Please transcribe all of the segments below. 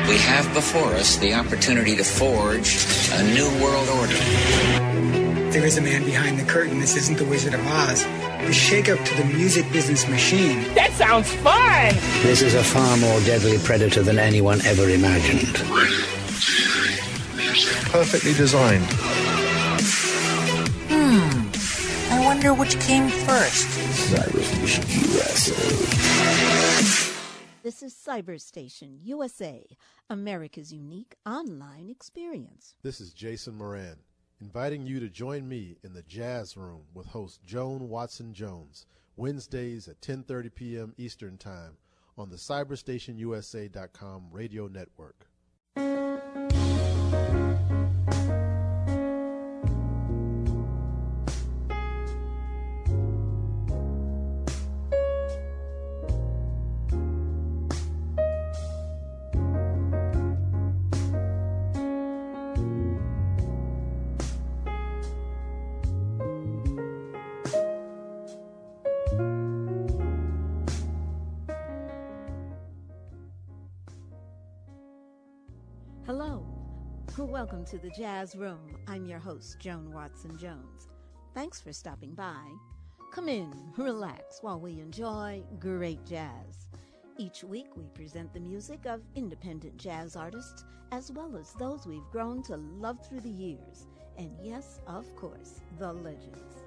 We have before us the opportunity to forge a new world order. There is a man behind the curtain. This isn't the Wizard of Oz. The shake-up to the music business machine. That sounds fun! This is a far more deadly predator than anyone ever imagined. Perfectly designed. I wonder which came first. Cyberstation USA. This is Cyberstation USA, America's unique online experience. This is Jason Moran, inviting you to join me in the Jazz Room with host Joan Watson-Jones, Wednesdays at 10:30 p.m. Eastern Time on the CyberstationUSA.com radio network. Hello. Welcome to the Jazz Room. I'm your host, Joan Watson-Jones. Thanks for stopping by. Come in, relax while we enjoy great jazz. Each week we present the music of independent jazz artists as well as those we've grown to love through the years. And yes, of course, the legends.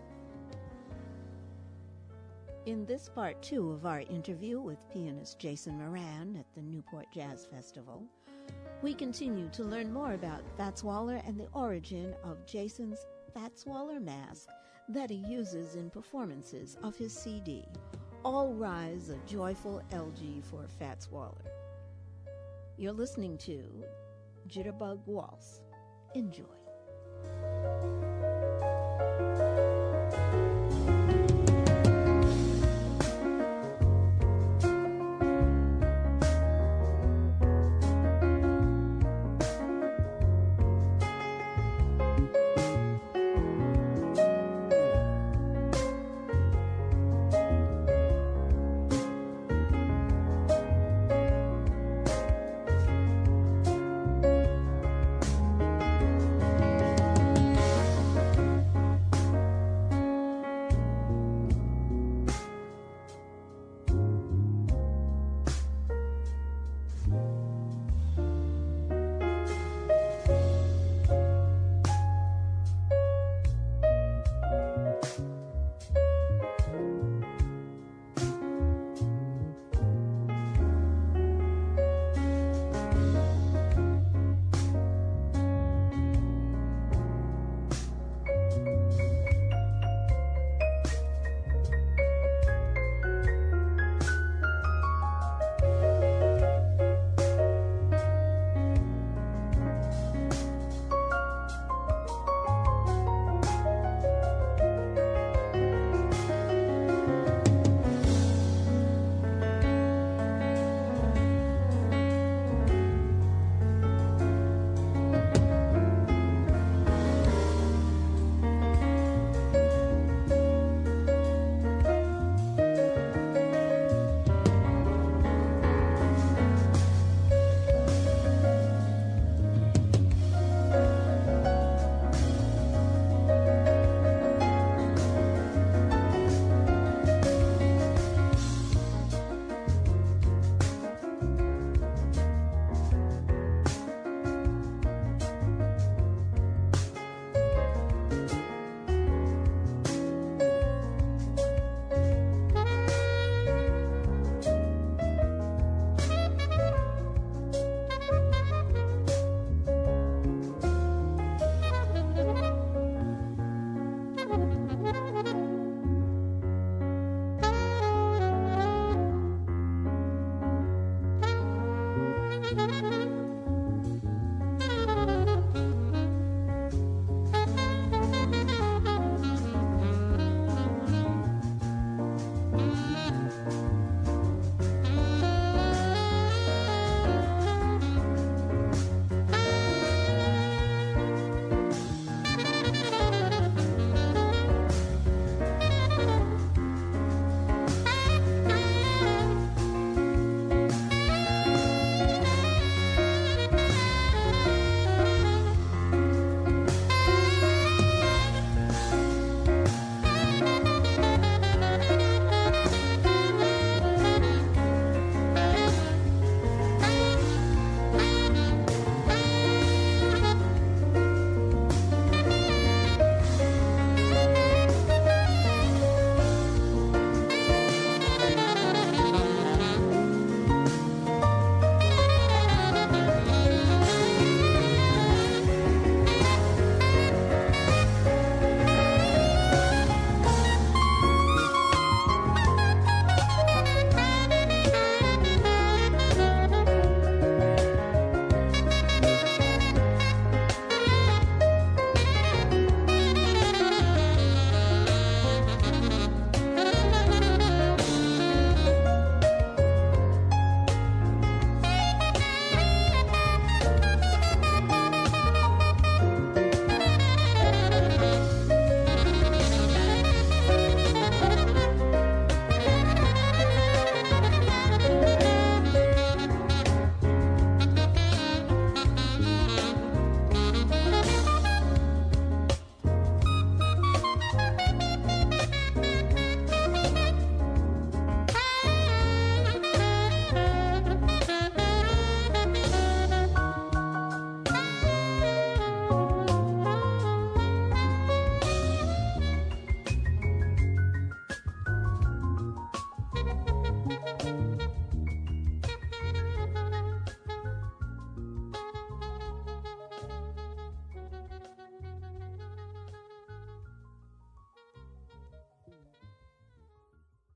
In this part 2 of our interview with pianist Jason Moran at the Newport Jazz Festival, we continue to learn more about Fats Waller and the origin of Jason's Fats Waller mask that he uses in performances of his CD, All Rise, a Joyful Elegy for Fats Waller. You're listening to Jitterbug Waltz. Enjoy.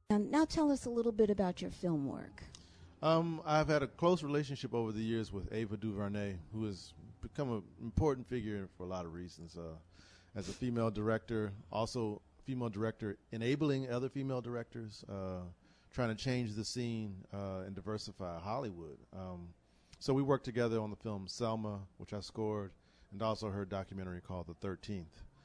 Now tell us a little bit about your film work. I've had a close relationship over the years with Ava DuVernay, who has become an important figure for a lot of reasons. As a female director, also female director enabling other female directors, trying to change the scene and diversify Hollywood. So we worked together on the film Selma, which I scored, and also her documentary called The 13th.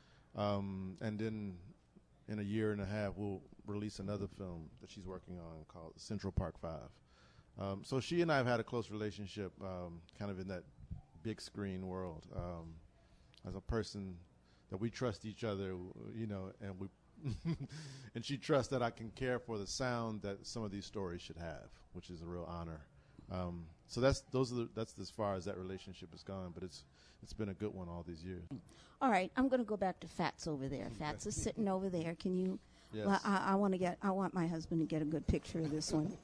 And then in a year and a half, we'll release another film that she's working on called Central Park 5. So she and I have had a close relationship, kind of in that big screen world. As a person that we trust each other, you know, and we and she trusts that I can care for the sound that some of these stories should have, which is a real honor. So that's as far as that relationship has gone, but it's been a good one all these years. All right, I'm going to go back to Fats over there. Fats is sitting over there. Can you? Yes. Well, I want my husband to get a good picture of this one.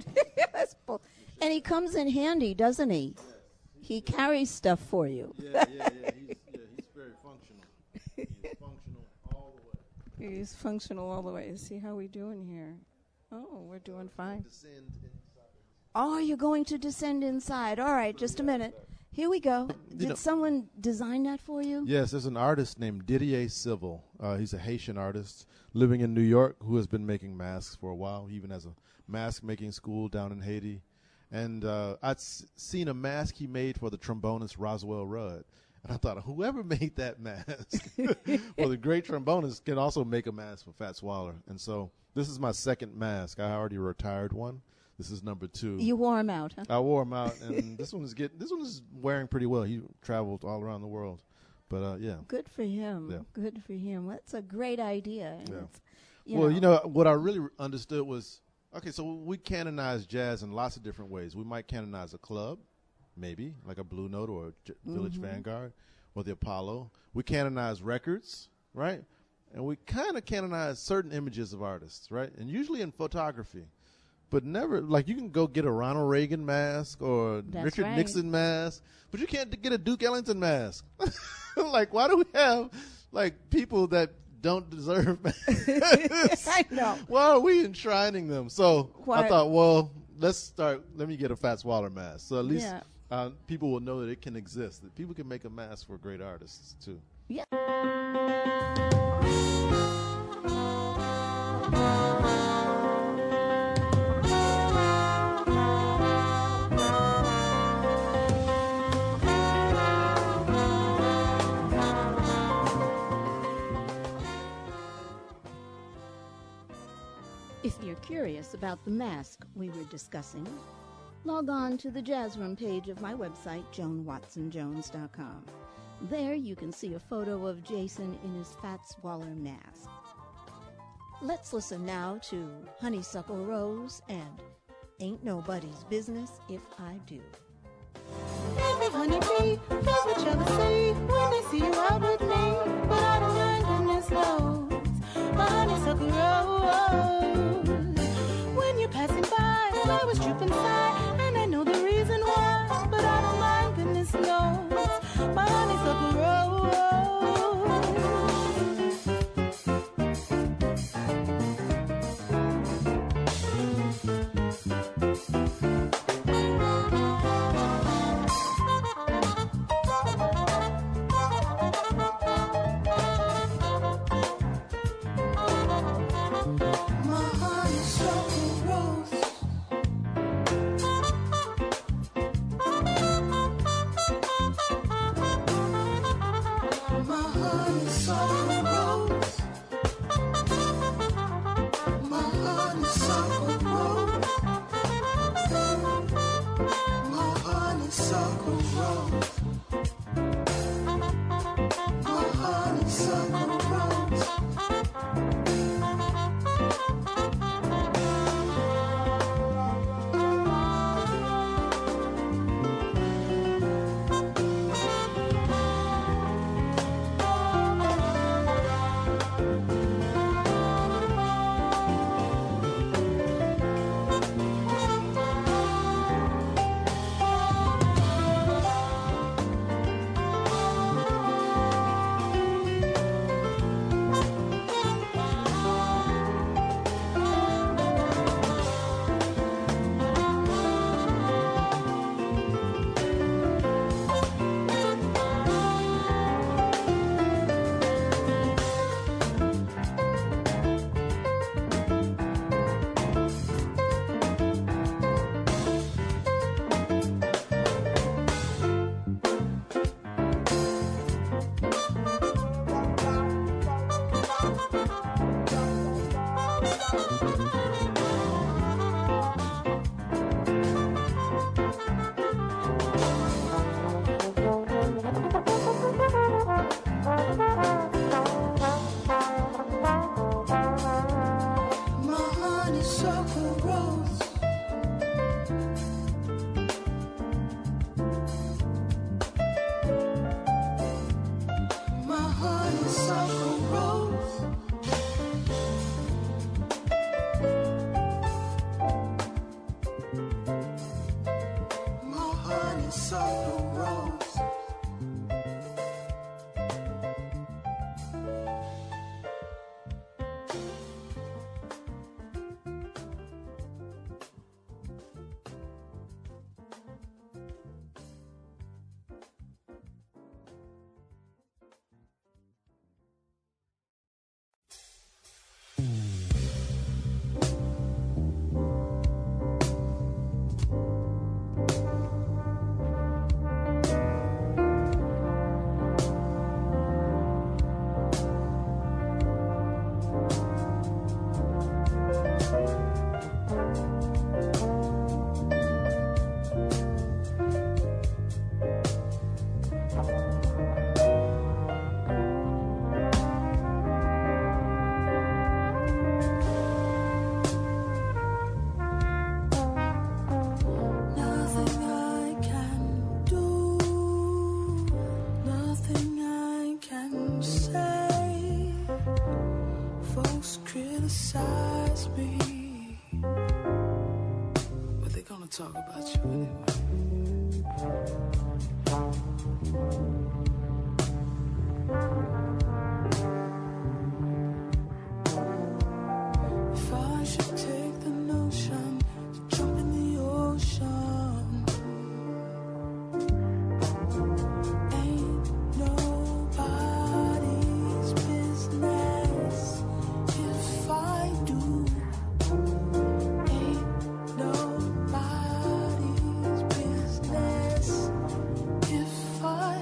And he comes in handy, doesn't he? Yes. He carries stuff for you. Yeah. He's very functional. He's functional all the way. He's functional all the way. See how we doing here? Oh, we're doing fine. Descend inside. Oh, you're going to descend inside. All right, just a minute. Here we go. Did someone design that for you? Yes, there's an artist named Didier Civil. He's a Haitian artist living in New York who has been making masks for a while. He even has a mask-making school down in Haiti. And I'd seen a mask he made for the trombonist Roswell Rudd. And I thought, whoever made that mask, well, the great trombonist can also make a mask for Fats Waller. And so this is my second mask. I already retired one. This is number 2. You wore him out, huh? I wore him out, and this one is wearing pretty well. He traveled all around the world, but yeah. Good for him. Yeah. Good for him. That's a great idea. Yeah. You know what I really understood was, okay, so we canonize jazz in lots of different ways. We might canonize a club, maybe like a Blue Note or a Village Vanguard or the Apollo. We canonize records, right? And we kind of canonize certain images of artists, right? And usually in photography. But never, like, you can go get a Ronald Reagan mask or Richard Nixon mask, but you can't get a Duke Ellington mask. Like, why do we have, like, people that don't deserve masks? I know. Why are we enshrining them? So I thought, well, let me get a Fats Waller mask. So at least people will know that it can exist, that people can make a mask for great artists, too. Yeah. If you're curious about the mask we were discussing, log on to the Jazz Room page of my website, JoanWatsonJones.com. There you can see a photo of Jason in his Fats Waller mask. Let's listen now to Honeysuckle Rose and Ain't Nobody's Business If I Do. Every honeybee does what you say when they see you out with me, but I don't mind goodness knows my honeysuckle rose. When you're passing by, I was drooping sigh, and I know the reason why, but I don't mind goodness knows my honeysuckle rose. circle roads. Talk about you anyway. If I should take the notion to jump in the ocean, ain't nobody's business if I do. Ain't nobody's business if I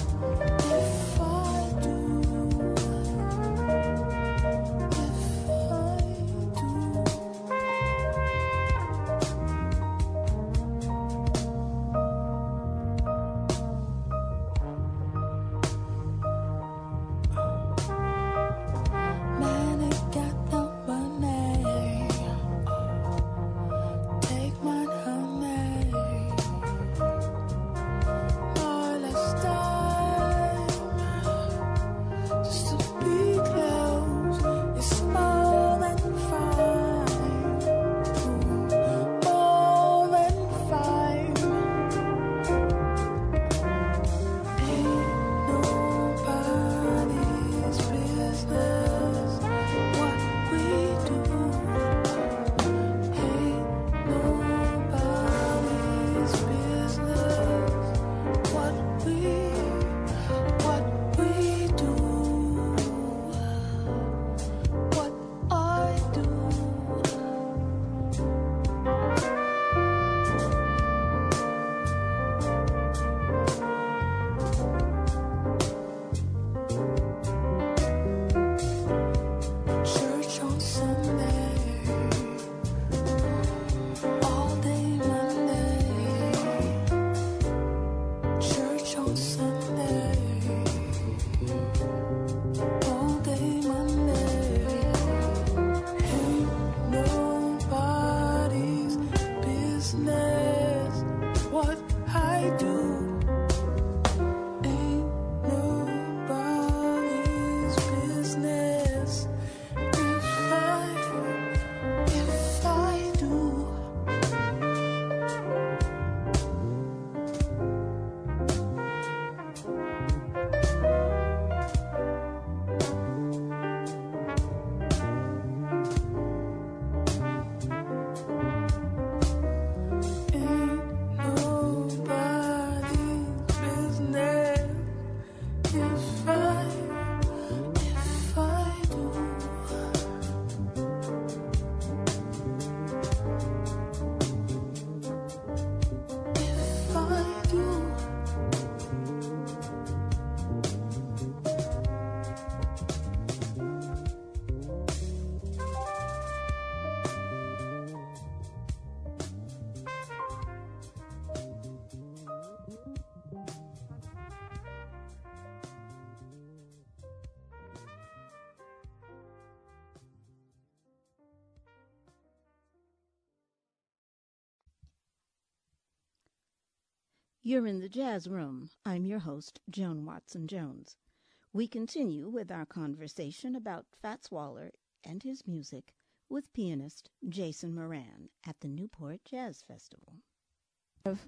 You're in the Jazz Room. I'm your host, Joan Watson Jones. We continue with our conversation about Fats Waller and his music with pianist Jason Moran at the Newport Jazz Festival.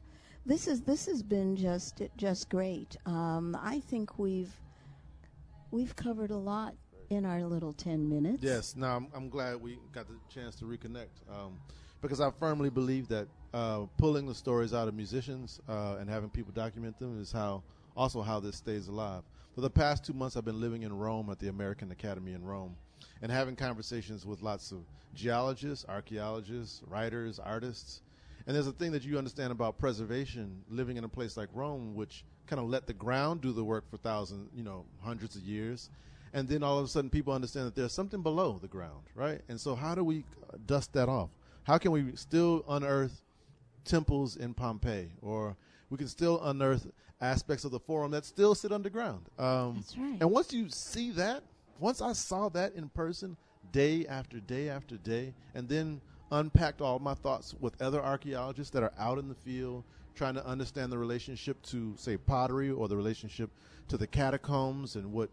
This has been just great. I think we've covered a lot in our little 10 minutes. Yes. Now I'm glad we got the chance to reconnect because I firmly believe that pulling the stories out of musicians and having people document them is how this stays alive. For the past 2 months, I've been living in Rome at the American Academy in Rome and having conversations with lots of geologists, archaeologists, writers, artists. And there's a thing that you understand about preservation, living in a place like Rome, which kind of let the ground do the work for hundreds of years. And then all of a sudden people understand that there's something below the ground, right? And so how do we dust that off? How can we still unearth temples in Pompeii, or we can still unearth aspects of the Forum that still sit underground? That's right. And once you see that, once I saw that in person day after day after day, and then unpacked all my thoughts with other archaeologists that are out in the field trying to understand the relationship to, say, pottery, or the relationship to the catacombs, and what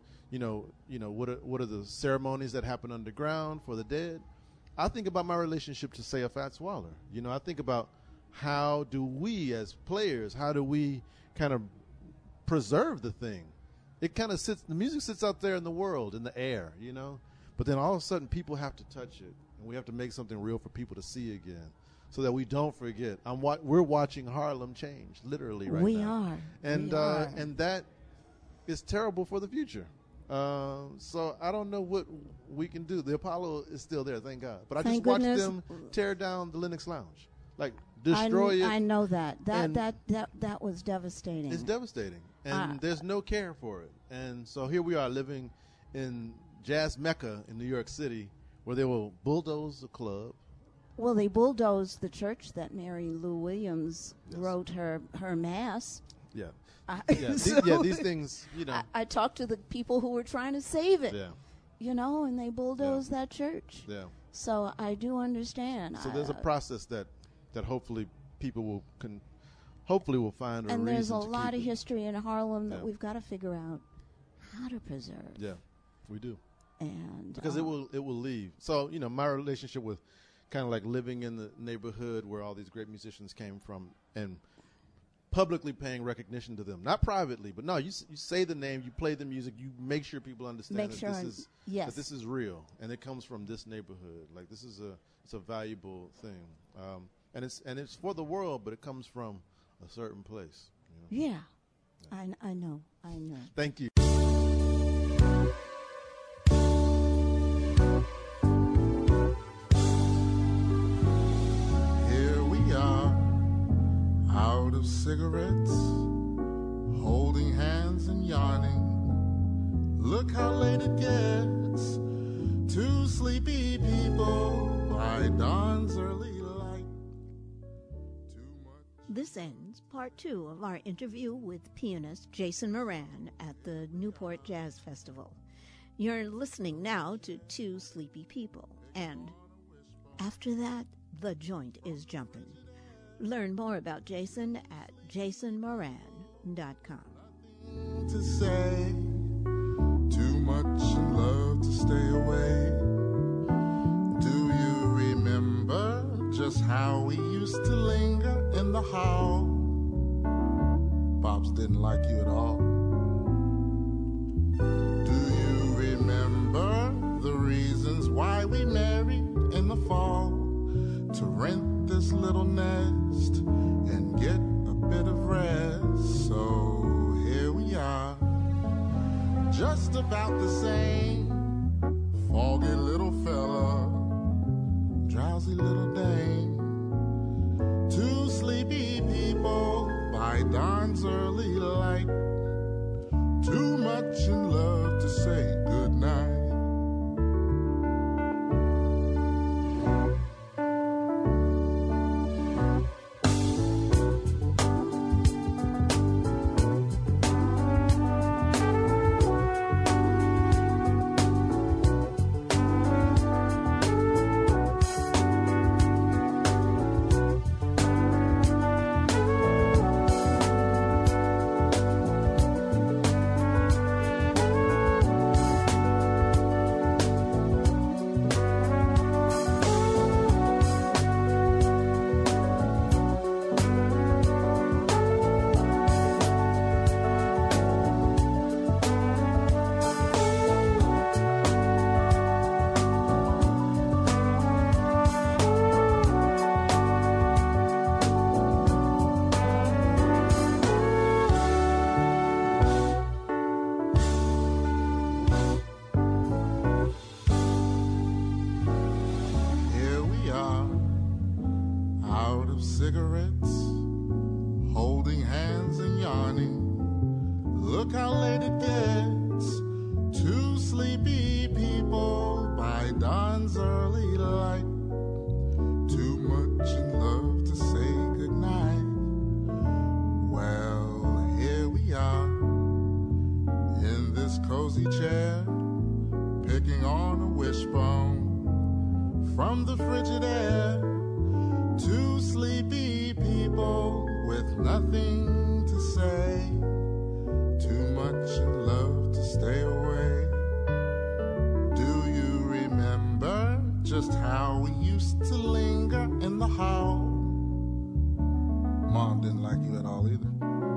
are the ceremonies that happen underground for the dead. I think about my relationship to, say, a Fats Waller. I think about how do we as players, how do we kind of preserve the thing? It kind of the music sits out there in the world, in the air, but then all of a sudden people have to touch it, and we have to make something real for people to see again, so that we don't forget. We're watching Harlem change, literally, right now. We are. And that is terrible for the future. So I don't know what we can do. The Apollo is still there, thank God. But I just watched them tear down the Lenox Lounge, like destroy it. I know that. That was devastating. It's devastating, and there's no care for it. And so here we are living in Jazz Mecca in New York City, where they will bulldoze the club. Well, they bulldozed the church that Mary Lou Williams wrote her mass. Yeah. So these things, I talked to the people who were trying to save it. Yeah. And they bulldozed that church. Yeah. So I do understand. So there's a process that hopefully people will find a reason. And there's a to lot keep of it. history in Harlem that we've got to figure out how to preserve. Yeah, we do. And because it will leave. So my relationship with kind of like living in the neighborhood where all these great musicians came from, and publicly paying recognition to them, not privately, but no, you say the name, you play the music, you make sure people understand that this is real, and it comes from this neighborhood. Like it's a valuable thing, and it's for the world, but it comes from a certain place. Yeah. I know. Thank you. Here we are, out of cigarettes, holding hands and yarning. Look how late it gets. Two sleepy people by dawn's early light. This ends part 2 of our interview with pianist Jason Moran at the Newport Jazz Festival. You're listening now to Two Sleepy People, and after that, the joint is jumping. Learn more about Jason at jasonmoran.com. To say, too much in love to stay away. Do you remember just how we used to linger in the hall? Pops didn't like you at all. Do you remember the reasons why we married in the fall? To rent this little nest and get a bit of rest. So here we are, just about the same. Foggy little fella, drowsy little dame. Two sleepy people by dawn's early light. Too much in love to say goodnight. honey, look how late it gets. Two sleepy people by dawn's early light. Too much in love to say goodnight. Well, here we are in this cozy chair, picking on a wishbone from the frigid air. Two sleepy people with nothing to say. Too much in love to stay away. Do you remember just how we used to linger in the hall? Mom didn't like you at all either.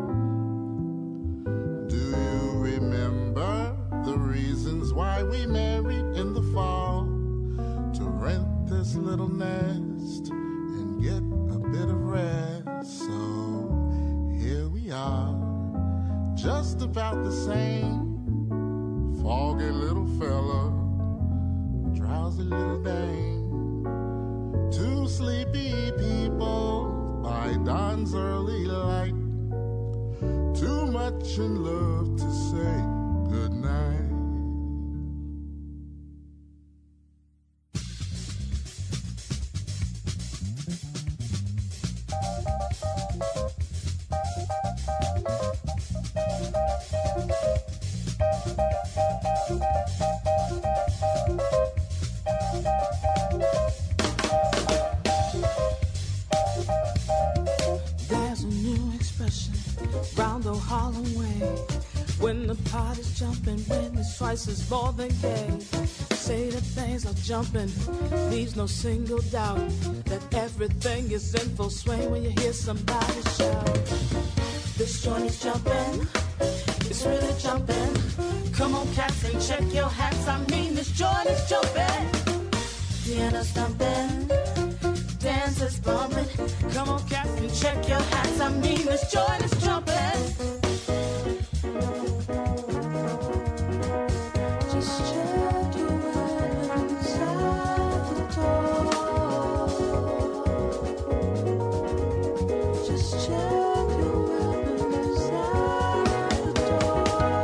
Do you remember the reasons why we married in the fall? To rent this little nest and get a bit of rest. So here we are, just about the same. Foggy little fella, drowsy little dame. Two sleepy people by dawn's early light. Too much in love to say goodnight. There's a new expression round the Harlem way. When the party's jumping, when it's twice as more than gay. Say that things are jumping, leaves no single doubt that everything is in full swing when you hear somebody shout. This joint is jumping, it's really jumping. Come on, cats, and check your hats. I mean, this joint is jumping. Piano thumping, dancers bumping. Come on, cats, and check your hats. I mean, this joint is jumping. Just check your weapons at the door. Just check your weapons at the door.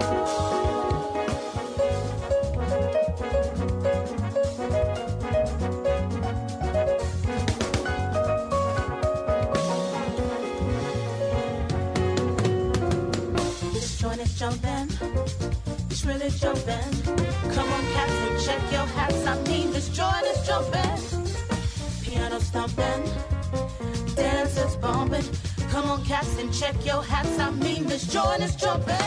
This joint is jumping, it's really jumping. Come on, cats, and check your hats. I mean, this joint is jumping. Piano thumping, dancers bumping. Come on, cats, and check your hats. I mean, this joint is jumping.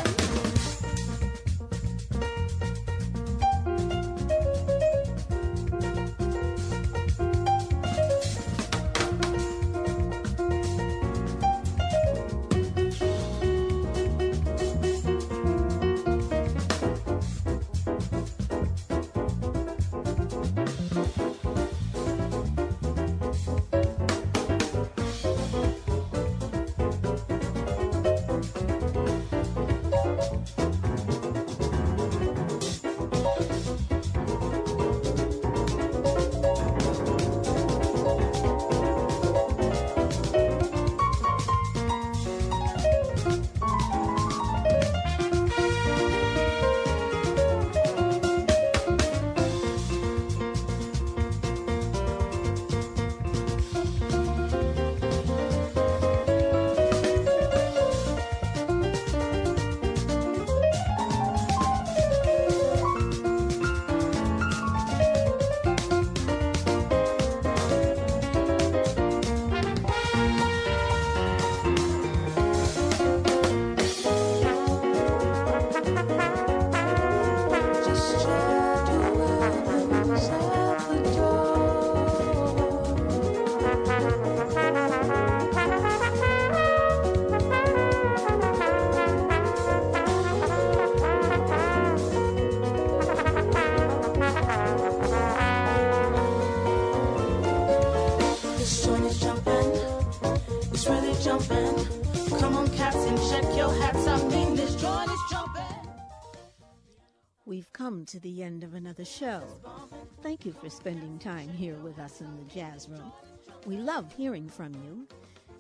We've come to the end of another show. Thank you for spending time here with us in the Jazz Room. We love hearing from you.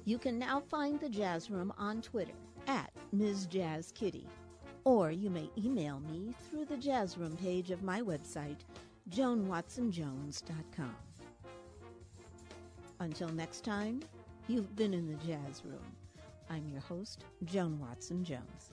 You can now find the Jazz Room on Twitter at Ms. Jazz Kitty, or you may email me through the Jazz Room page of my website, JoanWatsonJones.com. Until next time, you've been in the Jazz Room. I'm your host, Joan Watson Jones.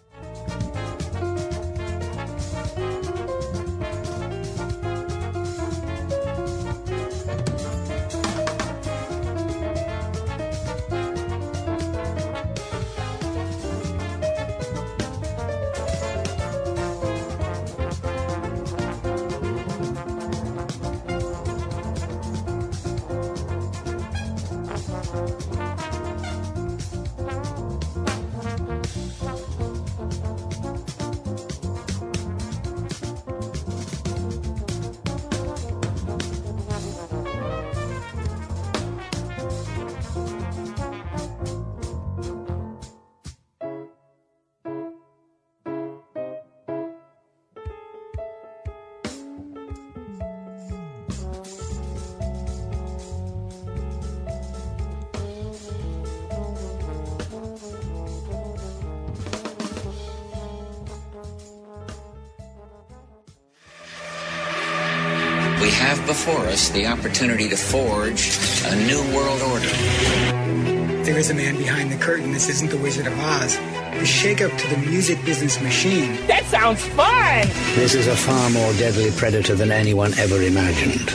We have before us the opportunity to forge a new world order. There is a man behind the curtain. This isn't the Wizard of Oz. The shakeup to the music business machine. That sounds fun! This is a far more deadly predator than anyone ever imagined.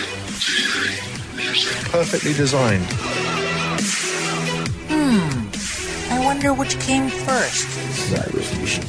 Perfectly designed. I wonder which came first. Cyberstation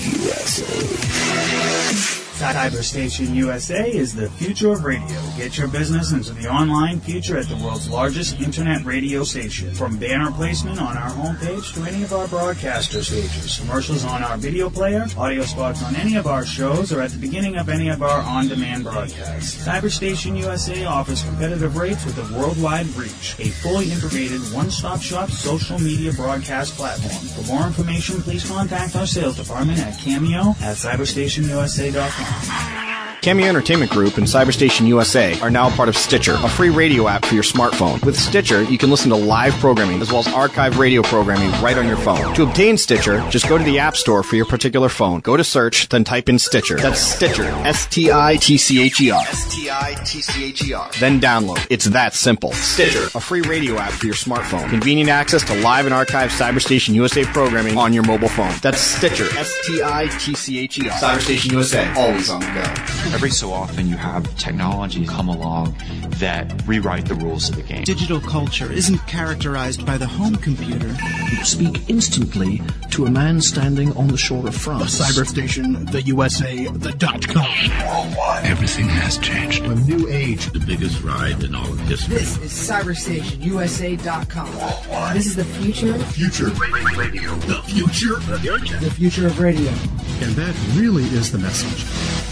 USA. Cyberstation USA is the future of radio. Get your business into the online future at the world's largest internet radio station. From banner placement on our homepage to any of our broadcaster stages, commercials on our video player, audio spots on any of our shows, or at the beginning of any of our on-demand broadcasts. Cyberstation USA offers competitive rates with a worldwide reach. A fully integrated one-stop-shop social media broadcast platform. For more information, please contact our sales department at cameo@cyberstationusa.com. Cameo Entertainment Group and Cyberstation USA are now part of Stitcher, a free radio app for your smartphone. With Stitcher, you can listen to live programming as well as archived radio programming right on your phone. To obtain Stitcher, just go to the App Store for your particular phone. Go to search, then type in Stitcher. That's Stitcher. S-T-I-T-C-H-E-R. S-T-I-T-C-H-E-R. Then download. It's that simple. Stitcher, a free radio app for your smartphone. Convenient access to live and archived Cyberstation USA programming on your mobile phone. That's Stitcher. S-T-I-T-C-H-E-R. Cyberstation USA. Always on the go. Every so often you have technology come along that rewrite the rules of the game. Digital culture isn't characterized by the home computer. You speak instantly to a man standing on the shore of France. The Cyberstation, the USA, the .com. Worldwide. Everything has changed. A new age. The biggest ride in all of history. This is CyberstationUSA.com. Worldwide. This is the future. The future. Radio. The future. The future of radio. And that really is the message.